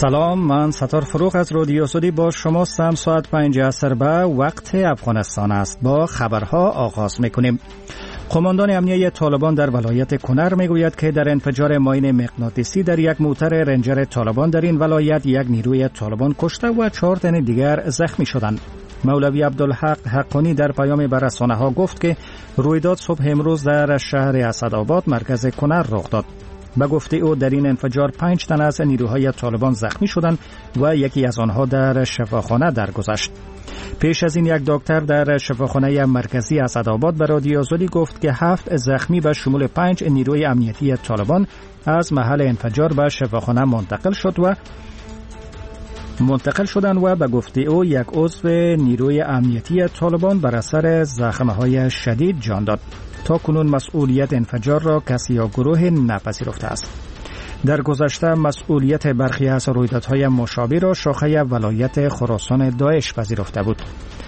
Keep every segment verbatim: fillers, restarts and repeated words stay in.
سلام، من ستار فروغ از رادیو سعودی با شماستم. ساعت پنج عصر به وقت افغانستان است. با خبرها آغاز میکنیم. قماندان امنیه طالبان در ولایت کنر میگوید که در انفجار ماین مغناطیسی در یک موتر رنجر طالبان در این ولایت یک نیروی طالبان کشته و چهار تن دیگر زخمی شدند. مولوی عبدالحق حقانی در پیام به رسانه‌ها گفت که رویداد صبح امروز در شهر اسدآباد مرکز کنر رخ داد. به گفته او در این انفجار پنج تن از نیروهای طالبان زخمی شدند و یکی از آنها در شفاخانه درگذشت. پیش از این یک دکتر در شفاخانه مرکزی اسدآباد به رادیو سعودی گفت که هفت زخمی به شمول پنج نیروی امنیتی طالبان از محل انفجار به شفاخانه منتقل شد و منتقل شدند و به گفته او یک عضو نیروی امنیتی طالبان بر اثر زخم‌های شدید جان داد. تا کنون مسئولیت انفجار را کسی یا گروه نپذیرفته است. در گذشته مسئولیت برخی از رویدادهای مشابه را شاخه ولایت خراسان داعش پذیرفته بود.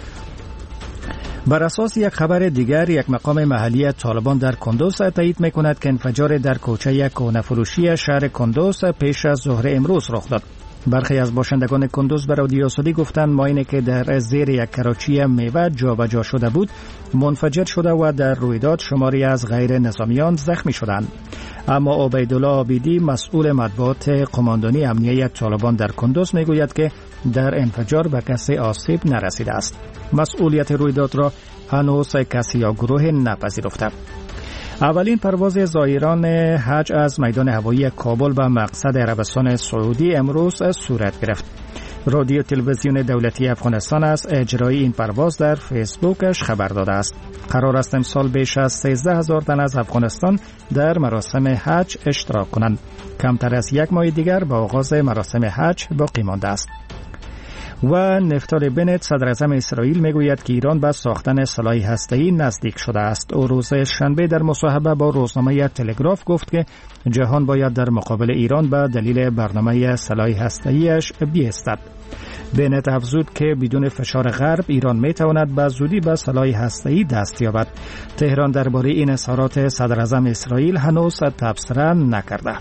بر اساس یک خبر دیگر، یک مقام محلی طالبان در کندوز تایید می‌کند که انفجار در کوچه کهنه‌فروشی شهر کندوز پیش از ظهر امروز رخ داد. برخی از باشندگان کندوز به رادیو سعودی گفتند ماینی که در زیر یک کراچی میوه جابجا شده بود منفجر شده و در رویداد شماری از غیر نظامیان زخمی شدند. اما عبیدالله عابدی مسئول مطبوعات قماندانی امنیه طالبان در کندوز میگوید که در انفجار به کسی آسیب نرسیده است. مسئولیت رویداد را هنوز کسی یا گروه نپذیرفته. اولین پرواز زائران حج از میدان هوایی کابل به مقصد عربستان سعودی امروز صورت گرفت. رادیو تلویزیون دولتی افغانستان از اجرای این پرواز در فیسبوکش خبر داده است. قرار است امسال بیش از سیزده هزار تن از افغانستان در مراسم حج اشتراک کنند. کمتر از یک ماه دیگر با آغاز مراسم حج باقی مانده است. و نفتالی بنت صدر اعظم اسرائیل میگوید که ایران به ساختن سلاح هسته‌ای نزدیک شده است. او روز شنبه در مصاحبه با روزنامه تلگراف گفت که جهان باید در مقابل ایران به دلیل برنامه سلاح هسته‌ایش بایستد. بنت افزود که بدون فشار غرب ایران میتواند به زودی به سلاح هسته‌ای دست یابد. تهران درباره این اظهارات صدر اعظم اسرائیل هنوز تبصره نکرده.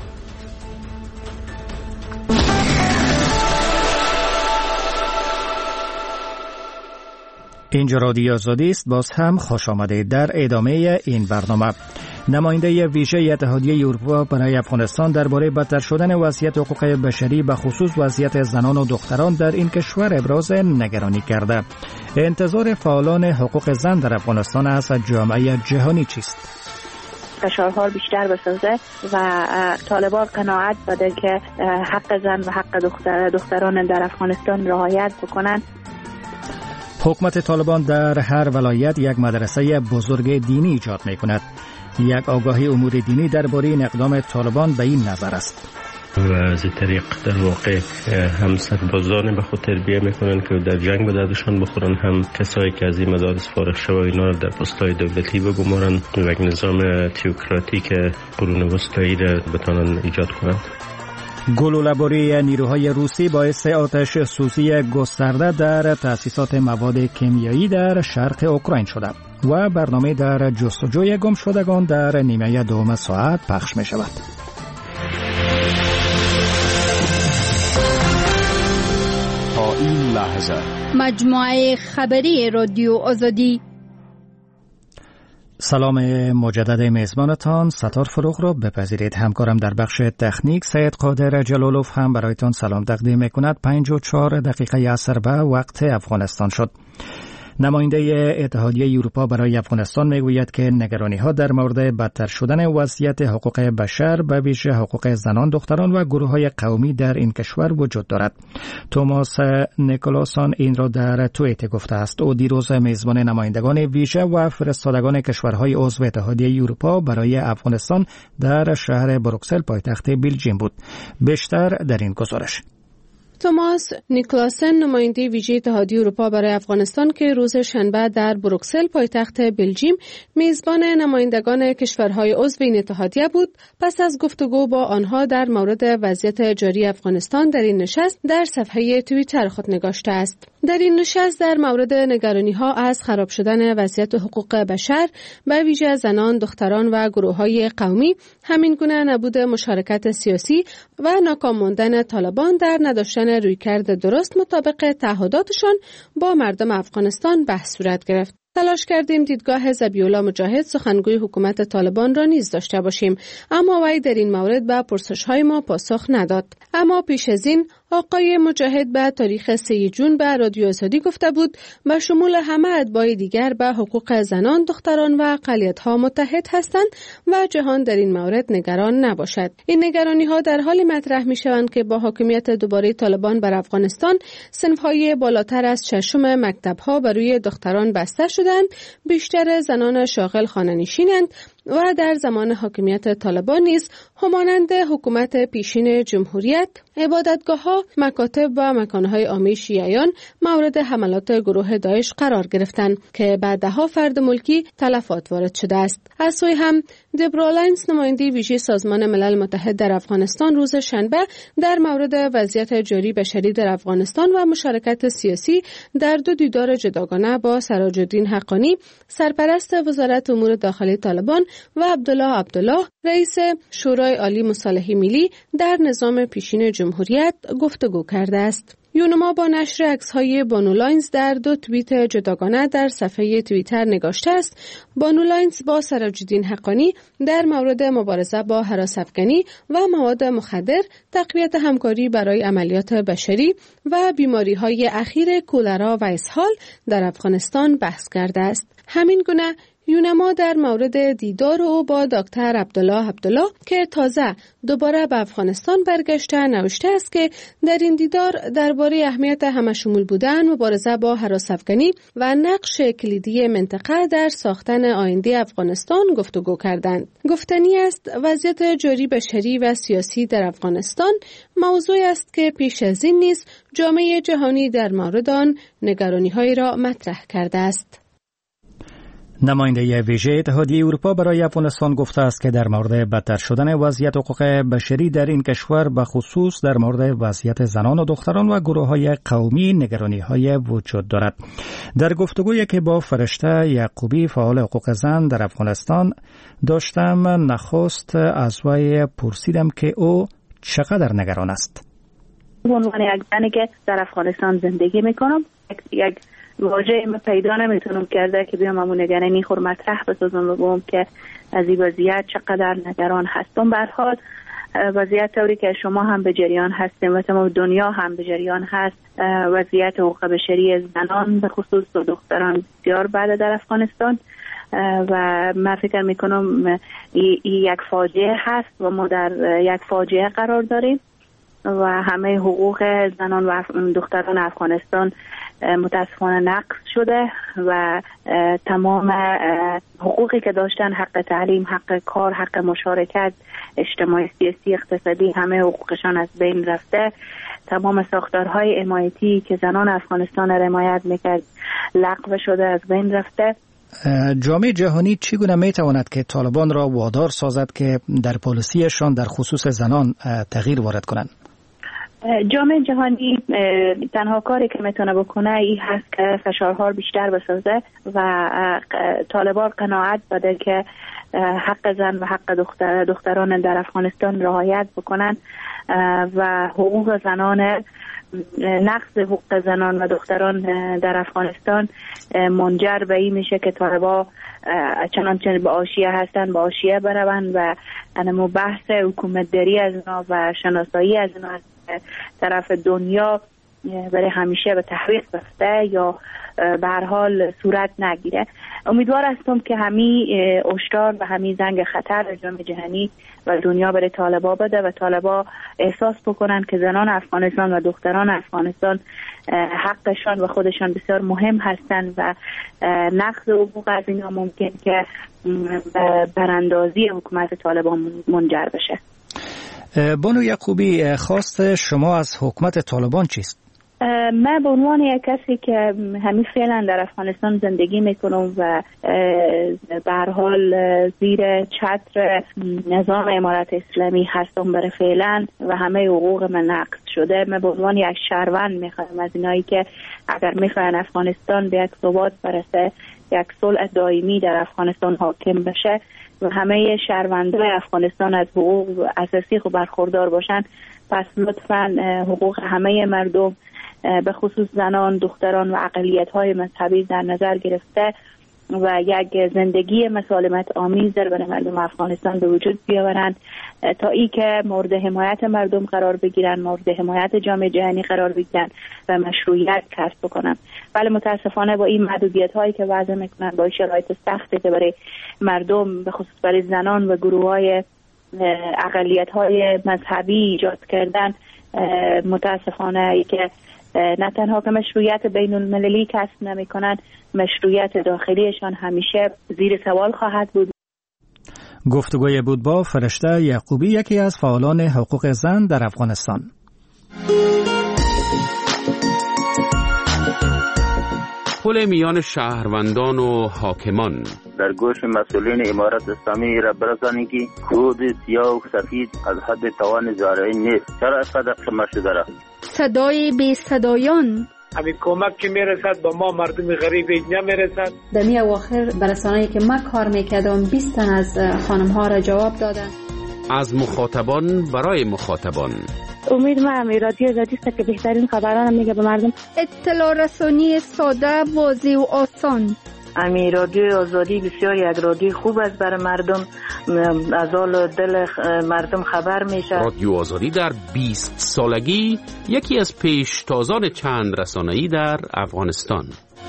اینجا رادیو سعودی است. باز هم خوش آمدید. در ادامه این برنامه نماینده ویژه اتحادیه اروپا برای افغانستان درباره بدتر شدن وضعیت حقوق بشری به خصوص وضعیت زنان و دختران در این کشور ابراز نگرانی کرده. انتظار فعالان حقوق زن در افغانستان از جامعه جهانی چیست؟ فشارها بیشتر بسازه و طالبان قناعت داده که حق زن و حق دختر دختران در افغانستان رعایت بکنند. حکومت طالبان در هر ولایت یک مدرسه بزرگ دینی ایجاد می کند. یک آگاهی امور دینی درباره این اقدام طالبان به این نظر است. و از این طریق در واقع هم سربازان به خود تربیه میکنن که در جنگ به دردشان بخورن، هم کسایی که از این مدارس فارغ شوند اینا رو در پست‌های دولتی بگمارن و یک نظام تئوکراتیک قرون وسطایی را بتونن ایجاد کنند. گلوله‌باری نیروهای روسی باعث آتش سوزی گسترده در تأسیسات مواد کیمیایی در شرق اوکراین شده و برنامه در جستجوی گم شدگان در نیمه دوم ساعت پخش می شود. تا این لحظه مجموعه خبری رادیو آزادی. سلام مجدد میزبانتان ستار فروغ را بپذیرید. همکارم در بخش تکنیک سید قادر جلالوف هم برایتان سلام تقدیم میکند. پنج و چهار دقیقه عصر به وقت افغانستان شد. نماینده اتحادیه اروپا برای افغانستان میگوید که نگرانی‌ها در مورد بدتر شدن وضعیت حقوق بشر به ویژه حقوق زنان، دختران و گروه‌های قومی در این کشور وجود دارد. توماس نیکولاسون این را در توییت گفته است. او دیروز میزبان نمایندگان ویژه و فرستادگان کشورهای عضو اتحادیه اروپا برای افغانستان در شهر بروکسل پایتخت بلژیم بود. بیشتر در این گزارش. توماس نیکلاسن نماینده ویژه اتحادیه اروپا برای افغانستان که روز شنبه در بروکسل پایتخت بلژیم میزبان نمایندگان کشورهای عضو این اتحادیه بود، پس از گفتگو با آنها در مورد وضعیت جاری افغانستان در این نشست در صفحه توییتر خود نگاشته است. در این نشست در مورد نگرانی‌ها از خراب شدن وضعیت حقوق بشر به ویژه زنان، دختران و گروه‌های قومی، همین گونه نبود مشارکت سیاسی و ناکام ماندن طالبان در نداشتن رویکرد درست مطابق تعهداتشان با مردم افغانستان بحث صورت گرفت. تلاش کردیم دیدگاه ذبیح‌الله مجاهد سخنگوی حکومت طالبان را نیز داشته باشیم، اما وی در این مورد به پرسش‌های ما پاسخ نداد. اما پیش از این آقای مجاهد به تاریخ سه جون به رادیو آزادی گفته بود به شمول همه اتباع دیگر به حقوق زنان، دختران و اقلیت‌ها متحد هستند و جهان در این مورد نگران نباشد. این نگرانی‌ها در حالی مطرح می‌شوند که با حاکمیت دوباره طالبان بر افغانستان صنف‌های بالاتر از ششم مکتب‌ها بر روی دختران بسته شدند، بیشتر زنان شاغل خانه‌نشینند و در زمان حاکمیت طالبان نیز همانند حکومت پیشین جمهوریت عبادتگاه‌ها، مکاتب و مکان‌های عامی شیعیان مورد حملات گروه داعش قرار گرفتند که بعدها فرد ملکی تلفات وارد شده است. از سوی هم دبرا لاینز نماینده ویژه سازمان ملل متحد در افغانستان روز شنبه در مورد وضعیت جاری بشری در افغانستان و مشارکت سیاسی در دو دیدار جداگانه با سراج الدین حقانی، سرپرست وزارت امور داخلی طالبان و عبدالله عبدالله، رئیس شورای عالی مصالحه ملی در نظام پیشین جمهوریت گفتگو کرده است. یونما با نشر عکس‌های بانو لاینز در دو توییت جداگانه در صفحه توییتر نگاشته است: بانو لاینز با سراج الدین حقانی در مورد مبارزه با هراس‌افکنی و مواد مخدر، تقویت همکاری برای عملیات بشری و بیماری‌های اخیر کولرا و اسهال در افغانستان بحث کرده است. همین گونه یونما در مورد دیدار او با دکتر عبدالله عبدالله که تازه دوباره به افغانستان برگشته نوشته است که در این دیدار درباره اهمیت همشمول بودن، مبارزه با هراس‌افکنی و نقش کلیدی منطقه در ساختن آینده افغانستان گفتگو کردند. گفتنی است وضعیت جاری بشری و سیاسی در افغانستان موضوعی است که پیش از این نیز جامعه جهانی در مورد آن نگرانی‌هایی را مطرح کرده است. نماینده ویژه اتحادیه اروپا برای افغانستان گفته است که در مورد بدتر شدن وضعیت حقوق بشری در این کشور به خصوص در مورد وضعیت زنان و دختران و گروه‌های قومی نگرانی‌های وجود دارد. در گفتگویی که با فرشته یعقوبی فعال حقوق زن در افغانستان داشتم، نخست از وی پرسیدم که او چقدر نگران است. به عنوان یک زنی که در افغانستان زندگی میکنم، یک واژه ما پیدا نمیتونم کرده که بیام همون نگرانی خور مطرح بسازم و بگم که از این وضعیت چقدر نگران هستم. به هر حال وضعیت طوری که شما هم به جریان هستیم و تمام دنیا هم به جریان هست، وضعیت حقوق بشری زنان به خصوص دختران بسیار بده در افغانستان و من فکر میکنم این یک فاجعه هست و ما در یک فاجعه قرار داریم و همه حقوق زنان و دختران افغانستان متاسفانه نقض شده و تمام حقوقی که داشتن، حق تعلیم، حق کار، حق مشارکت اجتماعی، سیاسی، اقتصادی، همه حقوقشان از بین رفته. تمام ساختارهای حمایتی که زنان افغانستان را حمایت میکرد لغو شده، از بین رفته. جامعه جهانی چگونه میتواند که طالبان را وادار سازد که در پالیسیشان در خصوص زنان تغییر وارد کنند؟ جامعه جهانی تنها کاری که میتونه بکنه این هست که فشارها بیشتر بسازه و طالبان قناعت بده که حق زن و حق دختر دختران در افغانستان رعایت بکنن و حقوق زنان، نقض حقوق زنان و دختران در افغانستان منجر به این میشه که طالبان چنانچه به آشیه هستن به آشیه بروند و انمو بحث حکومتداری از اینا و شناسایی از اینا از طرف دنیا برای همیشه به تحقیق رفته یا به هر حال صورت نگیره. امیدوار هستم که همین هشدار و همین زنگ خطر جامعه جهانی و دنیا برای طالبا بده و طالبا احساس بکنن که زنان افغانستان و دختران افغانستان حقشان و خودشان بسیار مهم هستند و نقض حقوق از اینا ممکن که براندازی حکومت طالبان منجر بشه. بانو یعقوبی، خواست شما از حکومت طالبان چیست؟ من به عنوان یک کسی که همین فعلا در افغانستان زندگی میکنم و به هر حال زیر چتر نظام امارت اسلامی هستم برای فعلا و همه حقوق من نقض شده، من به عنوان یک شهروند میخوام از اینایی که اگر میخوان افغانستان به یک ثبات برسه، یک صلح دائمی در افغانستان حاکم بشه و همه شهروندان افغانستان از حقوق اساسی خود برخوردار باشن، پس لطفاً حقوق همه مردم به خصوص زنان، دختران و اقلیت‌های مذهبی در نظر گرفته و یک زندگی مسالمت آمیز در برای مردم افغانستان به وجود بیاورند تا ای که مورد حمایت مردم قرار بگیرن، مورد حمایت جامعه جهانی قرار بگیرن و مشروعیت کسب بکنن. ولی متاسفانه با این محدودیت‌هایی که وضع میکنن، با این شرایط سختی که برای مردم به خصوص برای زنان و گروه‌های اقلیت‌های مذهبی ایجاد کردن، متاسفانه ای که نه تنها که مشروعیت بین المللی کسب نمی کنند، مشروعیت داخلیشان همیشه زیر سوال خواهد بود. گفتگوی بود با فرشته یعقوبی، یکی از فعالان حقوق زن در افغانستان. پل میان شهروندان و حاکمان. در گوش مسئولین امارت اسلامی را برسانید که کود سیاه و سفید از حد توان زارعی نیست. چرا اینقدر شما شده را؟ صدای بی صدایان. همین کمک که میرسد با ما مردم غریب نمیرسد. در می اواخر برسانه‌ای که من کار میکردم بیست تن از خانم ها را جواب دادن. از مخاطبان برای مخاطبان. امید من رادیو آزادی است که بهترین خبران میگه به مردم. اطلاع رسانی ساده، واضح و آسان. امی رادیو آزادی بسیار یک رادیو خوب است برای مردم، از حال دل مردم خبر میشه. رادیو آزادی در بیست سالگی یکی از پیشتازان چند رسانه‌ای در افغانستان.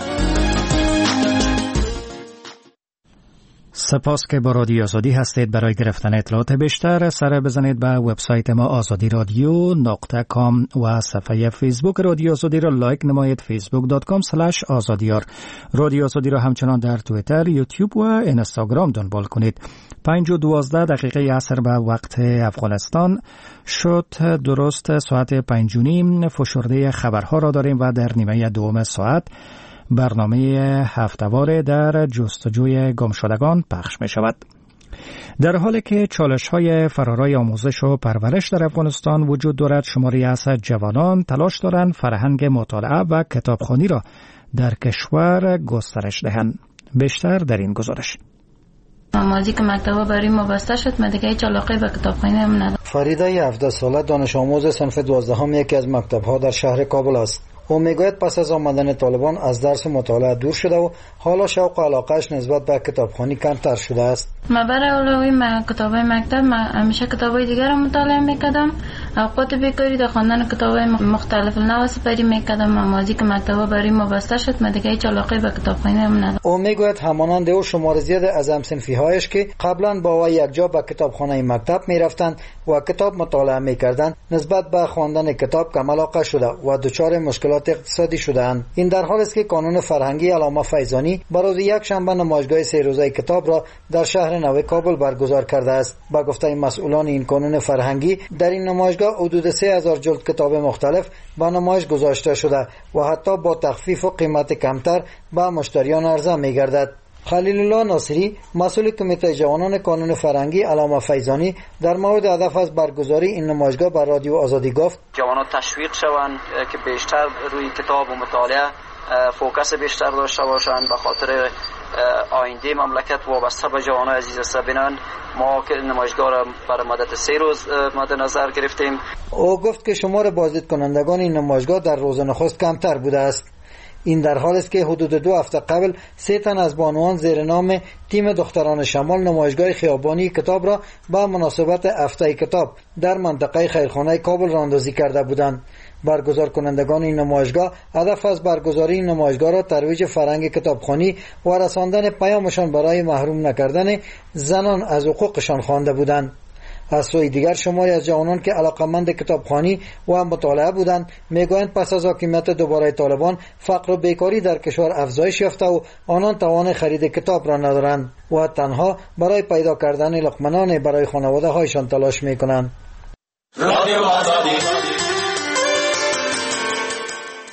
سپاس که با رادیو آزادی هستید. برای گرفتن اطلاعات بیشتر سر بزنید به وبسایت ما آزادی رادیو نقطه کام و صفحه فیسبوک رادیو آزادی را لایک نمایید، فیسبوک دات کام اسلش آزادیار. رادیو آزادی را همچنان در توییتر، یوتیوب و اینستاگرام دنبال کنید. پنج و دوازده دقیقه عصر به وقت افغانستان شد، درست ساعت پنج و نیم فشرده خبرها را داریم و در نیمه دوم ساعت برنامه هفته‌وار در جستجوی گمشدگان پخش می شود. در حالی که چالش‌های فرارای آموزش و پرورش در افغانستان وجود دارد، شماری از جوانان تلاش دارند فرهنگ مطالعه و کتابخوانی را در کشور گسترش دهند. بیشتر در این گزارش. مازی که مکتبا برای ما بسته شد، من دیگه هیچ علاقه به کتابخوانی هم ندارم. فریده هفده ساله دانش آموز صنف دوازدهم یکی از مکتب‌ها در شهر کابل است. او میگوید پس از آمدن طالبان از درس مطالعه دور شده و حالا شوق و علاقهش نسبت به کتابخوانی کمتر شده است. من برای اولوی من کتابای مکتب، من همیشه کتابای دیگر را مطالعه میکردم. اوقات بیکاری در خواندن کتابای مختلف نو سپری میکردم. من مازی که مکتبا برای ما بسته شد، من دیگه هیچ علاقه به کتابخوانی هم ندارم. او میگوید همانند او شمار زیاد از هم‌صنفی هایش که قبلا با وی یک جا به کتابخانه مکتب میرفتند و کتاب مطالعه میکردند، نسبت به خواندن کتاب کم علاقه شده و دچار مشکلات اقتصادی شدند. این در حالی است که کانون فرهنگی علامه فیضانی برای یک شنبه نمایشگاه سه روزه کتاب را در شهر نو کابل برگزار کرده است. با گفته مسئولان این کانون فرهنگی، در این نمایشگاه حدود سه هزار جلد کتاب مختلف به نمایش گذاشته شده و حتی با تخفیف و قیمت کمتر به مشتریان عرضه می‌گردد. خلیل الله ناصری، مسئول کمیته جوانان کانون فرهنگی علامه فیضانی، در مورد هدف از برگزاری این نمایشگاه بر رادیو آزادی گفت: جوانان تشویق شوند که بیشتر روی کتاب و مطالعه فوکس بیشتر داشته باشند، به خاطر آینده مملکت وابسته به جوانان عزیز است. ببینند ما که نمایشگاه را برای مدت سه روز مد نظر گرفتیم. او گفت که شمار بازدید کنندگان این نمایشگاه در روز نخست کمتر بوده است. این در حال است که حدود دو هفته قبل سه تن از بانوان زیر نام تیم دختران شمال نمایشگاه خیابانی کتاب را با مناسبت هفته کتاب در منطقه خیرخانه کابل راندازی کرده بودند. برگزار کنندگان این نمایشگاه هدف از برگزاری این نمایشگاه را ترویج فرهنگ کتابخوانی و رساندن پیامشان برای محروم نکردن زنان از حقوقشان خوانده بودند. از سوی دیگر شماری از جوانان که علاقمند کتابخوانی و مطالعه بودند میگویند پس از حاکمیت دوباره طالبان فقر و بیکاری در کشور افزایش یافته و آنان توان خرید کتاب را ندارند و تنها برای پیدا کردن لقمه برای خانواده هایشان تلاش میکنند.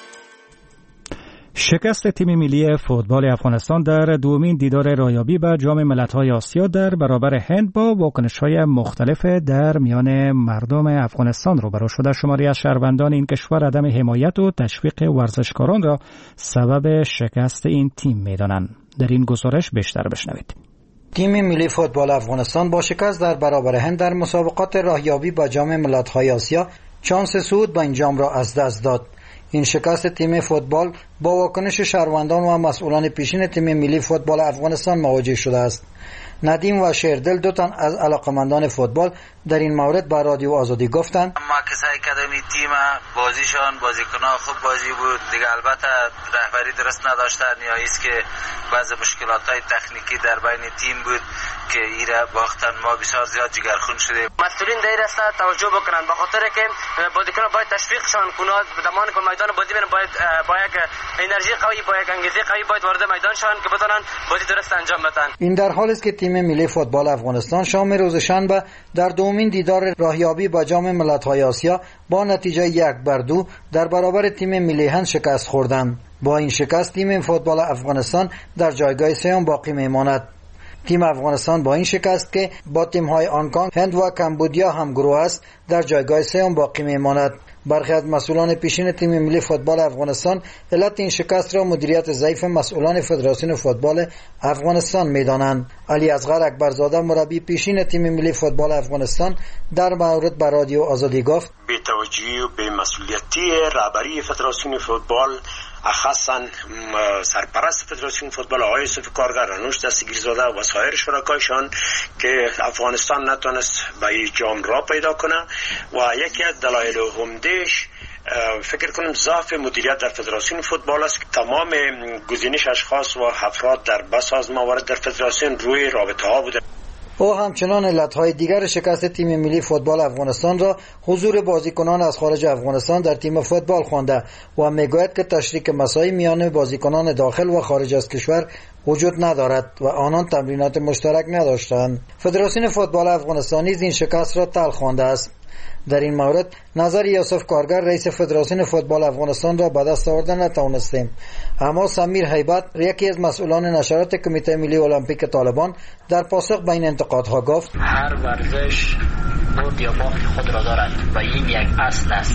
شکست تیم ملی فوتبال افغانستان در دومین دیدار رایابی به جام ملت‌های آسیا در برابر هند با واکنش‌های مختلف در میان مردم افغانستان روبرو شده. شماری از شهروندان این کشور عدم حمایت و تشویق ورزشکاران را سبب شکست این تیم می‌دانند. در این گزارش بیشتر بشنوید. تیم ملی فوتبال افغانستان با شکست در برابر هند در مسابقات راهیابی به جام ملت‌های آسیا شانس صعود به این جام را از دست داد. این شکست تیم فوتبال با واکنش شهروندان و مسئولان پیشین تیم ملی فوتبال افغانستان مواجه شده است. ندیم و شیردل دو تن از علاقمندان فوتبال در این مورد با رادیو آزادی گفتند ما کسایی که در این تیم بازیشان بازیکنان خوب بازی بود دیگه، البته رهبری درست نداشتن یا ایست که بعضی مشکلات‌های تکنیکی در بین تیم بود که ایره باختن. ما بسیار زیاد جگرخون شدیم. مسئولین در است توجه بکنن به خاطر که بازیکنان باید تشویقشان کنند. زمانی که میدان بازی میرن باید با یک انرژی قوی با یک انگیزه قوی باید وارد میدان شون که بتونن بازی درست انجام بدن. این در حالی است که تیم ملی فوتبال افغانستان شام روز شنبه در دومین دیدار راهیابی با جام ملت‌های آسیا با نتیجه یک بر دو در برابر تیم ملی هند شکست خوردند. با این شکست تیم فوتبال افغانستان در جایگاه سوم باقی میماند. تیم افغانستان با این شکست که با تیم‌های هنگ‌کنگ، هند و کمبودیا هم گروه است در جایگاه سوم باقی میماند. برخی از مسئولان پیشین تیم ملی فوتبال افغانستان علت این شکست را مدیریت ضعیف مسئولان فدراسیون فوتبال افغانستان می‌دانند. علی اصغر اکبرزاده مربی پیشین تیم ملی فوتبال افغانستان در مورد به رادیو آزادی گفت: بی توجهی و بی مسئولیتی رهبری فدراسیون فوتبال، خاصا سرپرست فدراسیون فوتبال آقای یوسف کارگر، انوش دستگیرزاده و سایر شرکایشان که افغانستان نتونست به این جام را پیدا کنه و یکی از دلایل عمده‌اش فکر کنم ضعف مدیریت در فدراسیون فوتبال است. تمام گزینش اشخاص و افراد در بساز موارد در فدراسیون روی رابطه ها بوده. او همچنان علتهای دیگر شکست تیم ملی فوتبال افغانستان را حضور بازیکنان از خارج افغانستان در تیم فوتبال خوانده و میگوید که تشریک مساعی میان بازیکنان داخل و خارج از کشور وجود ندارد و آنان تمرینات مشترک نداشتند. فدراسیون فوتبال افغانستانی این شکست را تلخ خوانده است. در این مورد نظر یوسف کارگر رئیس فدراسیون فوتبال افغانستان را به دست آوردن نتوانستیم، اما سمیر هیبت یکی از مسئولان نشرات کمیته ملی المپیک طالبان در پاسخ به این انتقادها گفت: هر ورزش برد یا باخت خود را دارد و این یک اصل است.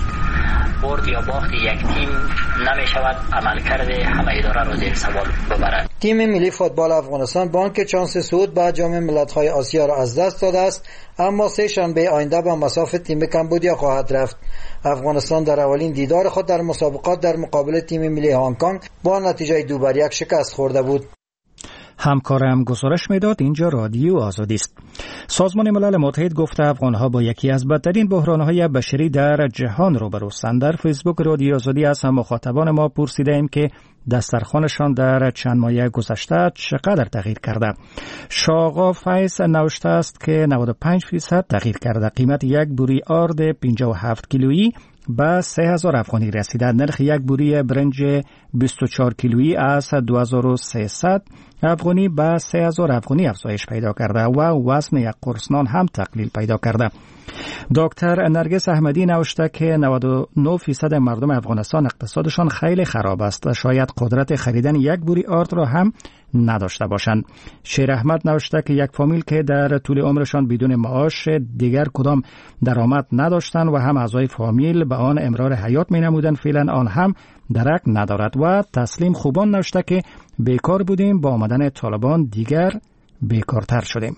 برد یا باخت یک تیم نمی شود عملکرد همه اداره را زیر سوال ببرد. تیم ملی فوتبال افغانستان با آنکه شانس صعود به جام ملت‌های آسیا را از دست داده است، اما سه شنبه آینده به مصاف تیم کمبودیا خواهد رفت. افغانستان در اولین دیدار خود در مسابقات در مقابل تیم ملی هنگ‌کنگ با نتیجه دو بر یک شکست خورده بود. همکارم گزارش میداد. اینجا رادیو آزادی است. سازمان ملل متحد گفته افغانها با یکی از بدترین بحران‌های بشری در جهان روبروستند. در فیسبوک رادیو آزادی از مخاطبان ما پرسیدیم که دسترخوانشان در چند ماه گذشته چقدر تغییر کرده. شاقا فیض نوشته است که نود و پنج درصد تغییر کرده. قیمت یک بوری آرد پنجاه و هفت کیلویی به سه هزار افغانی رسیده. نرخ یک بوری برنج بیست و چهار کیلویی از دو هزار و سیصد افغانی به سه هزار افغانی افزایش پیدا کرده و وزن یک قرص نان هم تقلیل پیدا کرده. دکتر نرگس احمدی نوشته که نود و نه درصد مردم افغانستان اقتصادشان خیلی خراب است و شاید قدرت خریدن یک بوری آرد را هم نداشته باشند. شیر احمد نوشته که یک فامیل که در طول عمرشان بدون معاش دیگر کدام درآمد نداشتند و هم اعضای فامیل به آن امرار حیات می نمودند، فعلا آن هم درک ندارد. و تسلیم خوبان نوشته که بیکار بودیم، با آمدن طالبان دیگر بیکارتر شدیم.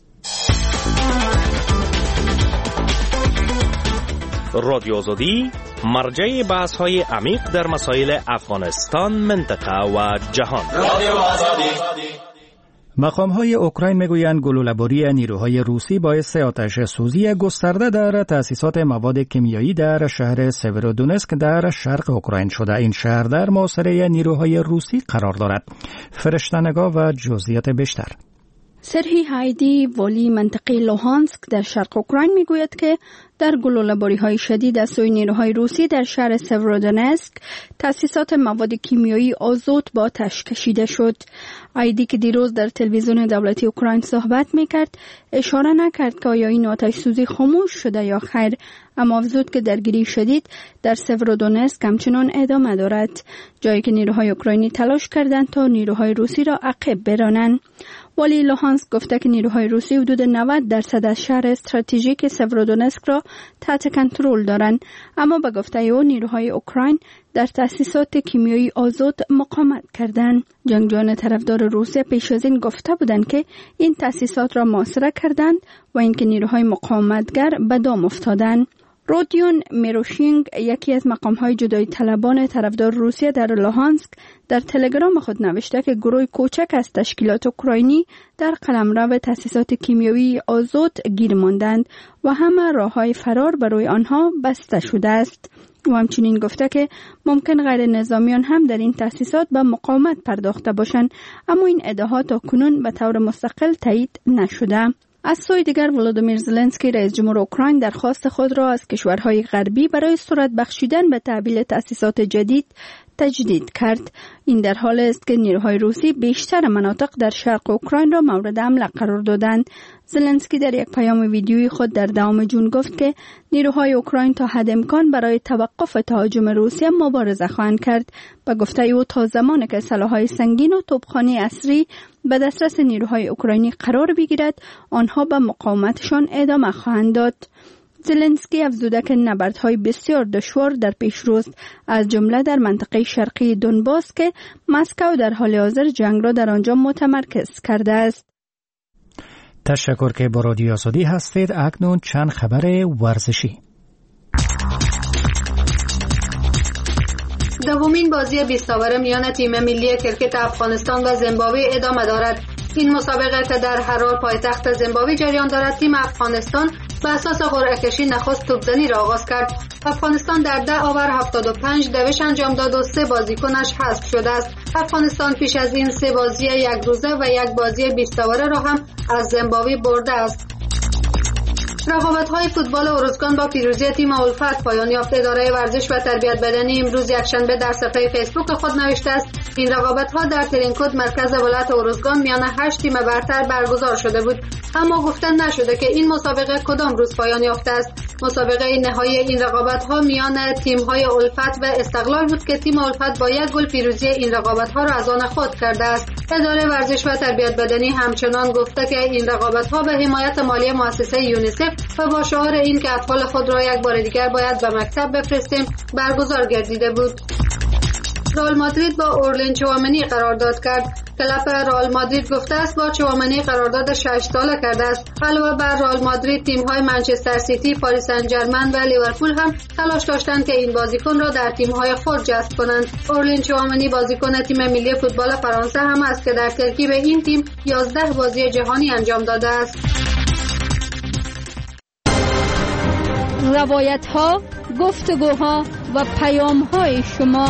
رادیو آزادی مرجع بحث های عمیق در مسائل افغانستان، منطقه و جهان. رادیو آزادی. مقام‌های اوکراین میگویند گلوله‌باری نیروهای روسی باعث آتش سوزی گسترده در تأسیسات مواد کیمیایی در شهر سیورودونسک در شرق اوکراین شده. این شهر در محاصره نیروهای روسی قرار دارد. فرشته‌نگاه و جزئیات بیشتر. سرهی هایدی، والی منطقه لوهانسک در شرق اوکراین میگوید که در گلوله‌باری‌های شدید از سوی نیروهای روسی در شهر سورودونسک تأسیسات مواد کیمیایی آزوت با آتش کشیده شد. آیدی که دیروز در تلویزیون دولتی اوکراین صحبت میکرد اشاره نکرد که آیا این آتش سوزی خاموش شده یا خیر، اما افزود که درگیری شدید در سورودونسک همچنان ادامه دارد، جایی که نیروهای اوکراینی تلاش کردند تا نیروهای روسی را عقب برانند. ولی لوهانسک گفته که نیروهای روسی حدود نود درصد از شهر استراتژیک سورودونسک را تحت کنترل دارند، اما به گفته او نیروهای اوکراین در تأسیسات کیمیایی آزوت مقاومت کردند. جنگجویان طرفدار روسیه پیش از این گفته بودند که این تأسیسات را محاصره کردند و اینکه نیروهای مقاومتگر به دام افتادند. رودیون میروشینگ، یکی از مقام‌های جدایی طلبان طرفدار روسیه در لوهانسک، در تلگرام خود نوشته که گروه کوچک از تشکیلات اوکراینی در قلمرو تأسیسات کیمیایی آزوت گیر ماندند و همه راه‌های فرار برای آنها بسته شده است. و همچنین گفته که ممکن غیر نظامیان هم در این تأسیسات به مقاومت پرداخته باشند، اما این ادعاها تا کنون به طور مستقل تایید نشده. از سوی دیگر ولودیمیر زلنسکی رئیس جمهور اوکراین درخواست خود را از کشورهای غربی برای سرعت بخشیدن به تحویل تأسیسات جدید تجدید کرد. این در حال است که نیروهای روسی بیشتر مناطق در شرق اوکراین را مورد حمله قرار دادند. زلنسکی در یک پیام ویدیویی خود در دوم ژوئن گفت که نیروهای اوکراین تا حد امکان برای توقف تهاجم روسیه مبارزه خواهند کرد. به گفته او تا زمانی که سلاح‌های سنگین و توپخانه عصری به دسترس نیروهای اوکراینی قرار بگیرد، آنها به مقاومتشان ادامه خواهند داد. زلنسکی افزوده که نبردهای بسیار دشوار در پیش روست، از جمله در منطقه شرقی دونباس که مسکو در حال حاضر جنگ را در آنجا متمرکز کرده است. تشکر که با رادیو آزادی هستید. اکنون چند خبر ورزشی. دومین بازی بیست اوور میان تیم ملی کرکت افغانستان و زیمبابوه ادامه دارد. این مسابقه که در هرار پایتخت زیمبابوه جریان دارد، تیم افغانستان به اساس قرعه کشی نخست توپزنی را آغاز کرد. افغانستان در ده اوور هفتاد و پنج دوش انجام داد و سه بازیکنش حذف شده است. افغانستان پیش از این سه بازی یک روزه و یک بازی بیست اوره را هم از زیمبابوه برده است. رقابت‌های فوتبال ارزگان با پیروزی تیم الفت پایان یافت. اداره ورزش و تربیت بدنی امروز یکشنبه در صفحه فیسبوک خود نوشته است این رقابت‌ها در ترینکود مرکز ولایت ارزگان میان هشت تیم برتر برگزار شده بود، اما گفته نشده که این مسابقه کدام روز پایان یافته است. مسابقه نهایی این رقابت‌ها میان تیم‌های الفت و استقلال بود که تیم الفت با یک گل پیروزی این رقابت‌ها را از آن خود کرده است. اداره ورزش و تربیت بدنی همچنان گفته که این رقابت‌ها به حمایت مالی مؤسسه یونیسف و با شعار این که اطفال خود را یک بار دیگر باید به مکتب بفرستیم برگزار گردیده بود. رئال مادرید با اورلین چوامنی قرارداد کرد. کلاب رئال مادرید گفته است با چوامنی قرارداد شش ساله کرده است. علاوه بر رئال مادرید، تیم‌های منچستر سیتی، پاریس سن ژرمن و لیورپول هم تلاش داشتند که این بازیکن را در تیم‌های خود جذب کنند. اورلین چوامنی بازیکن تیم ملی فوتبال فرانسه هم است که در ترکیب این تیم یازده بازی جهانی انجام داده است. روایت‌ها، گفتگوها و پیام‌های شما.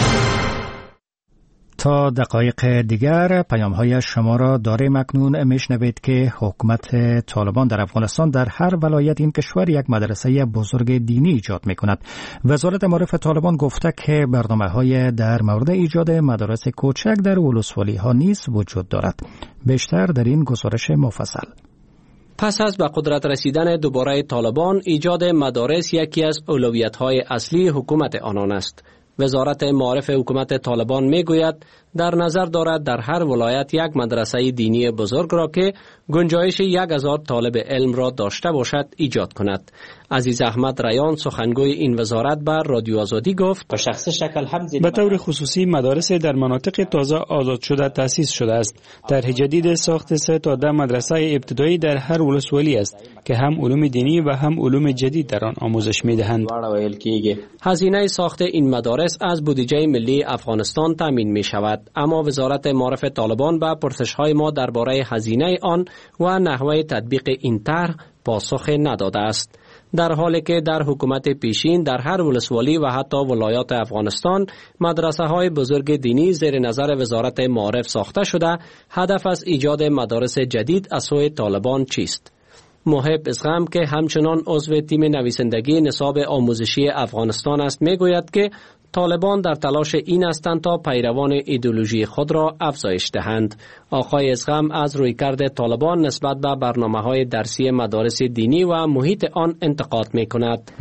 تا دقایق دیگر پیام‌های شما را داریم. اکنون میشنوید که حکومت طالبان در افغانستان در هر ولایت این کشور یک مدرسه بزرگ دینی ایجاد می‌کند. وزارت معارف طالبان گفته که برنامه‌های در مورد ایجاد مدارس کوچک در ولسوالی‌ها نیز وجود دارد. بیشتر در این گزارش مفصل. پس از به قدرت رسیدن دوباره طالبان، ایجاد مدارس یکی از اولویت‌های اصلی حکومت آنان است. وزارت معارف حکومت طالبان میگوید در نظر دارد در هر ولایت یک مدرسه دینی بزرگ را که گنجایش یک هزار طالب علم را داشته باشد ایجاد کند. عزیز احمد ریان سخنگوی این وزارت بر رادیو آزادی گفت به شخص شکل هم به طور خصوصی مدارس در مناطق تازه آزاد شده تأسیس شده است. طرح جدید ساخت سه تا ده مدرسه ابتدایی در هر ولسوالی است که هم علوم دینی و هم علوم جدید در آن آموزش می‌دهند. هزینه ساخت این مدارس از بودجه ملی افغانستان تامین می شود، اما وزارت معارف طالبان به پرسش‌های ما درباره هزینه آن و نحوه تطبیق این طرح پاسخ نداده است. در حالی که در حکومت پیشین در هر ولسوالی و حتی ولایات افغانستان مدرسه های بزرگ دینی زیر نظر وزارت معارف ساخته شده، هدف از ایجاد مدارس جدید از سوی طالبان چیست؟ محب ازغم که همچنان عضو تیم نویسندگی نصاب آموزشی افغانستان است میگوید که طالبان در تلاش این هستند تا پیروان ایدئولوژی خود را افزایش دهند. آقای ازغم از رویکرد طالبان نسبت به برنامه‌های درسی مدارس دینی و محیط آن انتقاد می‌کند.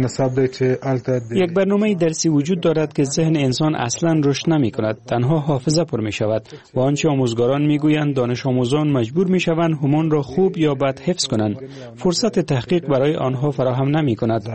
یک برنامه درسی وجود دارد که ذهن انسان اصلاً رشد نمی‌کند، تنها حافظه پر می‌شود و آنچه آموزگاران می‌گویند دانش آموزان مجبور می‌شوند همان را خوب یا بد حفظ کنند. فرصت تحقیق برای آنها فراهم نمی‌کند.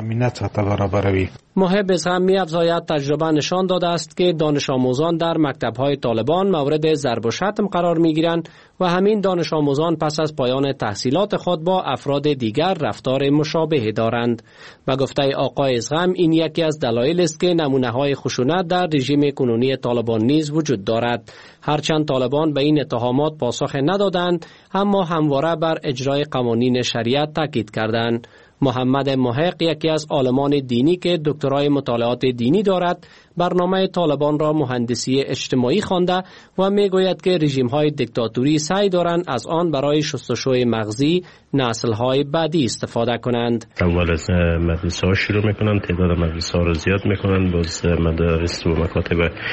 محب ازغم می‌افزاید تجربه نشان داده است که دانش آموزان در مکتب‌های طالبان مورد ضرب و شتم قرار می‌گیرند و همین دانش آموزان پس از پایان تحصیلات خود با افراد دیگر رفتار مشابه دارند. و گفته آقای ازغم این یکی از دلایل است که نمونه‌های خشونت در رژیم کنونی طالبان نیز وجود دارد. هرچند طالبان به این اتهامات پاسخ ندادند، اما همواره بر اجرای قوانین شریعت تاکید کردند. محمد محق یکی از عالمان دینی که دکترای مطالعات دینی دارد برنامه طالبان را مهندسی اجتماعی خوانده و میگوید که رژیم‌های دیکتاتوری سعی دارند از آن برای شستشوی مغزی نسل‌های بعدی استفاده کنند. اول از مدرسه‌ها شروع میکنند، تعداد مدرسه‌ها را زیاد میکنند، باز مدارس و مکاتب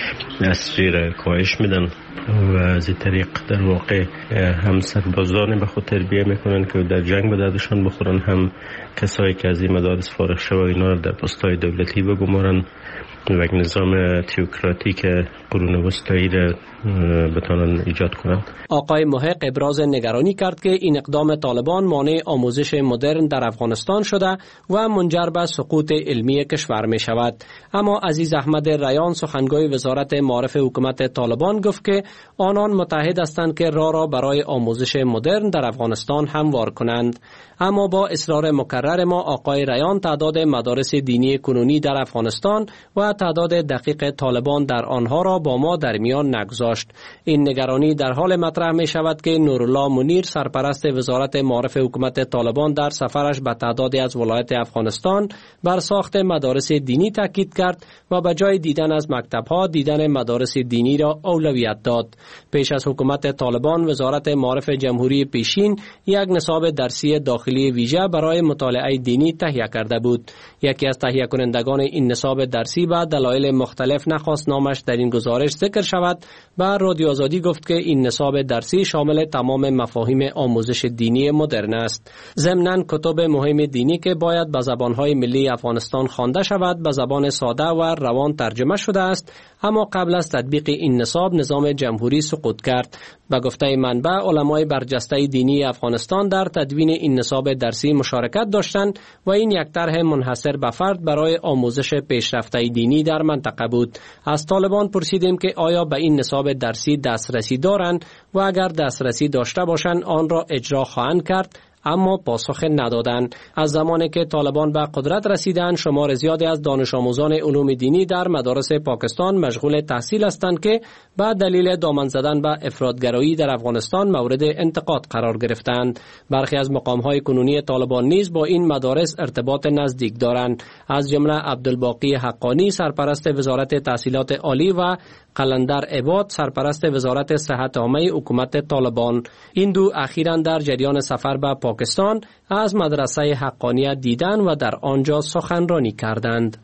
اصلی را کاهش میدن و از این طریق در واقع هم سربازان به خود تربیه میکنند که در جنگ به دردشان بخورن، هم کسایی که از این مدارس فارغ شوند اینا را در پست‌های دولتی بگمارند و یک نظام تئوکراتیک قرون وسطایی را بتوانند ایجاد کنند. آقای محق ابراز نگرانی کرد که این اقدام طالبان مانع آموزش مدرن در افغانستان شده و منجر به سقوط علمی کشور می شود. اما عزیز احمد ریان سخنگوی وزارت معارف حکومت طالبان گفت که آنان متحد هستند که راه را برای آموزش مدرن در افغانستان هموار کنند. اما با اصرار مکرر ما آقای ریان تعداد مدارس دینی کنونی در افغانستان و تعداد دقیق طالبان در آنها را با ما در میان نگذاشت. این نگرانی در حال مطرح می شود که نورالله منیر سرپرست وزارت معارف حکومت طالبان در سفرش به تعدادی از ولایت افغانستان بر ساخت مدارس دینی تاکید کرد و به جای دیدن از مکتب‌ها دیدن مدارس دینی را اولویت داد. پیش از حکومت طالبان وزارت معارف جمهوری پیشین یک نصاب درسی داخلی ویژه برای مطالعه دینی تهیه کرده بود. یکی از تهیه کنندگان این نصاب درسی به دلایل مختلف نخواست نامش در این گزارش ذکر شود. بر رادیو آزادی گفت که این نصاب درسی شامل تمام مفاهیم آموزش دینی مدرن است. ضمناً کتب مهم دینی که باید به زبان‌های ملی افغانستان خوانده شود به زبان ساده و روان ترجمه شده است، اما قبل از تطبیق این نصاب نظام جمهوری سقوط کرد. به گفته منبع علمای برجسته دینی افغانستان در تدوین این نصاب درسی مشارکت داشتند و این یک طرح منحصر به فرد برای آموزش پیشرفته دینی در منطقه بود. از طالبان پرسیدیم که آیا به این نصاب درسی دسترسی دارند و اگر دسترسی داشته باشند آن را اجرا خواهند کرد، اما پاسخ ندادند. از زمانی که طالبان به قدرت رسیدند شمار زیادی از دانش آموزان علوم دینی در مدارس پاکستان مشغول تحصیل هستند که به دلیل دامن زدن به افراطگرایی در افغانستان مورد انتقاد قرار گرفتند. برخی از مقام‌های کنونی طالبان نیز با این مدارس ارتباط نزدیک دارند، از جمله عبدالباقی حقانی سرپرست وزارت تحصیلات عالی و قلندر عباد سرپرست وزارت صحت عامه حکومت طالبان. این دو اخیراً در جریان سفر به پاکستان از مدرسه حقانیه دیدن و در آنجا سخنرانی کردند.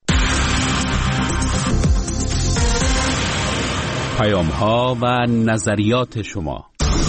پیام‌ها و نظریات شما.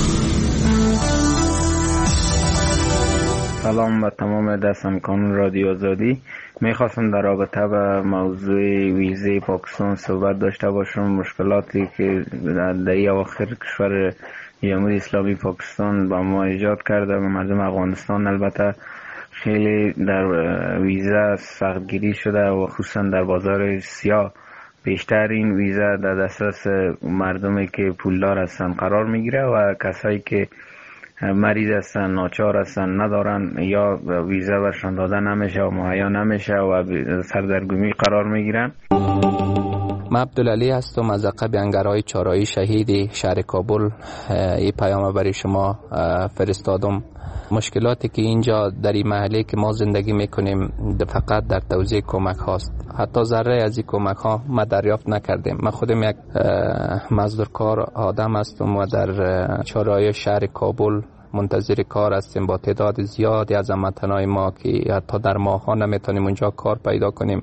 سلام به تمام دستمکان رادیو آزادی. میخواستم در رابطه با موضوع ویزه پاکستان صحبت داشته باشم. مشکلاتی که در اواخر کشور جمهوری اسلامی پاکستان با ما ایجاد کرده و مردم افغانستان البته خیلی در ویزه سختگیری شده و خصوصا در بازار سیاه بیشتر این ویزه در دسترس مردمی که پولدار هستن قرار میگیره و کسایی که مریض هستن ناچار هستن ندارن یا ویزه برشان داده نمیشه و مهیا نمیشه و سردرگمی قرار میگیرن. من عبدالعلی هستم از عقب انگرهای چهارراه شهید شهر کابل. این پیام برای شما فرستادم. مشکلاتی که اینجا در این محله که ما زندگی میکنیم فقط در توزیع کمک هاست. حتی ذره از این کمک ها ما دریافت نکردیم. من خودم یک مزدورکار آدم هستم و در چهارراه شهر کابل منتظر کار هستیم با تعداد زیادی از هموطنان ما که حتی در ماه‌ها نمیتونیم اونجا کار پیدا کنیم.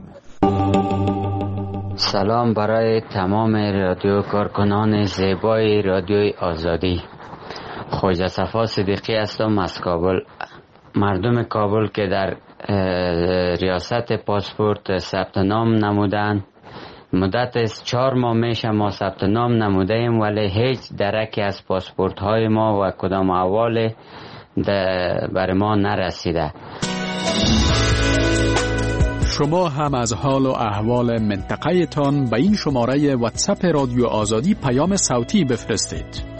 سلام برای تمام رادیو کارکنان زیبای رادیوی آزادی. خواجه صفا صدیقی هستم از کابل. مردم کابل که در ریاست پاسپورت ثبت نام نمودن، مدت از چهار ماه میشه ما ثبت نام نموده ایم ولی هیچ درکی از پاسپورت های ما و کدام احوال بر ما نرسیده. شما هم از حال و احوال منطقه تان به این شماره واتساپ رادیو آزادی پیام صوتی بفرستید.